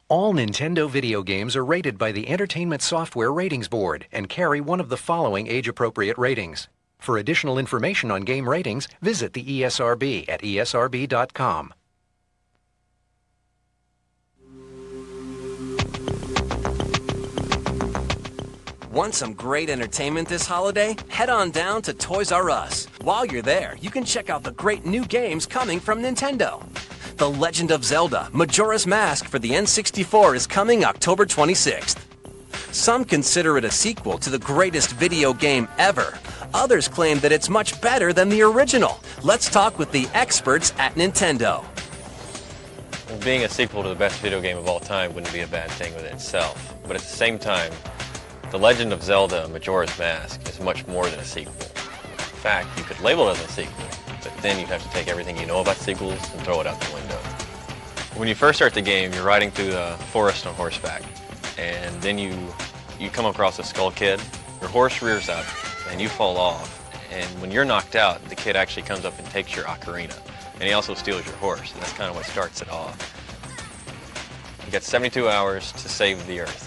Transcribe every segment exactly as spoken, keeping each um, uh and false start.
All Nintendo video games are rated by the Entertainment Software Ratings Board and carry one of the following age-appropriate ratings. For additional information on game ratings, visit the E S R B at E S R B dot com. Want some great entertainment this holiday? Head on down to Toys R Us. While you're there, you can check out the great new games coming from Nintendo. The Legend of Zelda Majora's Mask for the N sixty-four is coming October twenty-sixth. Some consider it a sequel to the greatest video game ever. Others claim that it's much better than the original. Let's talk with the experts at Nintendo. Being a sequel to the best video game of all time wouldn't be a bad thing within itself, but at the same time, The Legend of Zelda Majora's Mask is much more than a sequel. In fact, you could label it as a sequel, but then you have to take everything you know about sequels and throw it out the window. When you first start the game, you're riding through the forest on horseback, and then you, you come across a Skull Kid, your horse rears up, and you fall off, and when you're knocked out, the kid actually comes up and takes your ocarina, and he also steals your horse, and that's kind of what starts it off. You got seventy-two hours to save the Earth.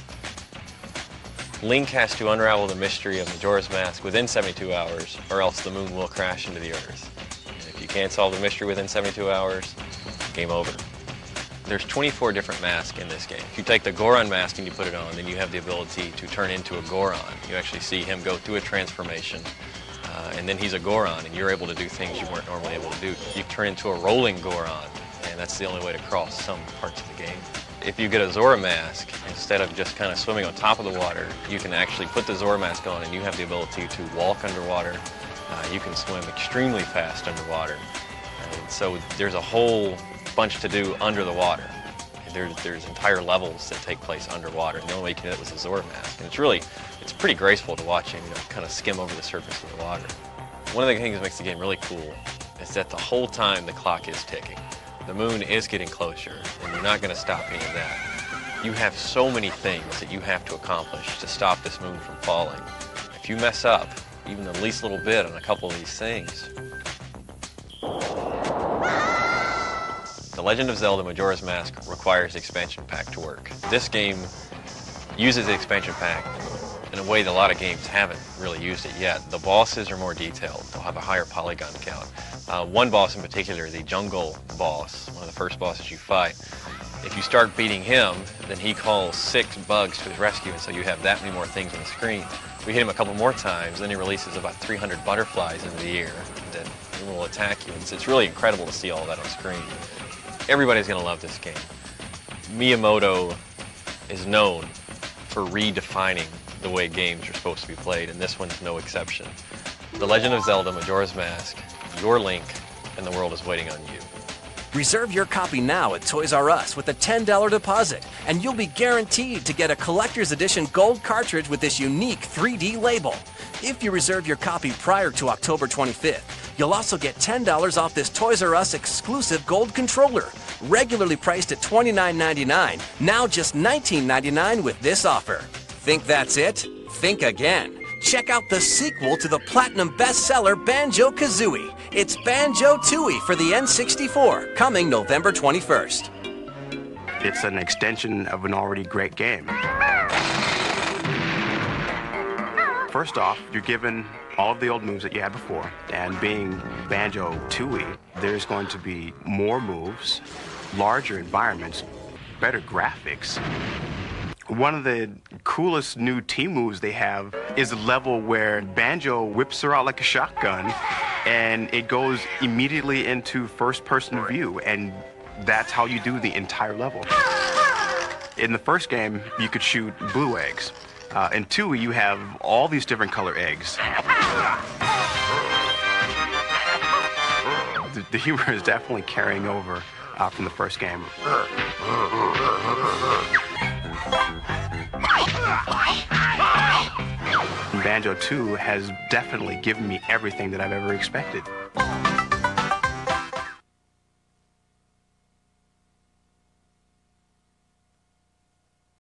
Link has to unravel the mystery of Majora's Mask within seventy-two hours, or else the moon will crash into the Earth. And if you can't solve the mystery within seventy-two hours, game over. There's twenty-four different masks in this game. If you take the Goron mask and you put it on, then you have the ability to turn into a Goron. You actually see him go through a transformation, uh, and then he's a Goron, and you're able to do things you weren't normally able to do. You turn into a rolling Goron, and that's the only way to cross some parts of the game. If you get a Zora mask, instead of just kind of swimming on top of the water, you can actually put the Zora mask on and you have the ability to walk underwater. Uh, you can swim extremely fast underwater. And so there's a whole bunch to do under the water. There's, there's entire levels that take place underwater, and the only way you can do it was a Zora mask. And it's really, it's pretty graceful to watch him, you know, kind of skim over the surface of the water. One of the things that makes the game really cool is that the whole time the clock is ticking. The moon is getting closer, and you're not going to stop any of that. You have so many things that you have to accomplish to stop this moon from falling. If you mess up even the least little bit on a couple of these things, The Legend of Zelda Majora's Mask requires the expansion pack to work. This game uses the expansion pack in a way that a lot of games haven't really used it yet. The bosses are more detailed. They'll have a higher polygon count. Uh, one boss in particular, the jungle boss, one of the first bosses you fight, if you start beating him, then he calls six bugs to his rescue, and so you have that many more things on the screen. We hit him a couple more times, then he releases about three hundred butterflies into the air that will attack you. It's, it's really incredible to see all that on screen. Everybody's going to love this game. Miyamoto is known for redefining the way games are supposed to be played, and this one's no exception. The Legend of Zelda Majora's Mask, your Link, and the world is waiting on you. Reserve your copy now at Toys R Us with a ten dollar deposit, and you'll be guaranteed to get a collector's edition gold cartridge with this unique three D label. If you reserve your copy prior to October twenty-fifth, you'll also get ten dollars off this Toys R Us exclusive gold controller, regularly priced at twenty-nine ninety-nine, now just nineteen ninety-nine with this offer. Think that's it? Think again. Check out the sequel to the platinum bestseller Banjo-Kazooie. It's Banjo-Tooie for the N sixty-four, coming November twenty-first. It's an extension of an already great game. First off, you're given all of the old moves that you had before, and being Banjo-Tooie, there's going to be more moves, larger environments, better graphics. One of the coolest new team moves they have is a level where Banjo whips her out like a shotgun, and it goes immediately into first-person view, and that's how you do the entire level. In the first game, you could shoot blue eggs. Uh, in two, you have all these different color eggs. The, the humor is definitely carrying over uh, from the first game. Banjo two has definitely given me everything that I've ever expected.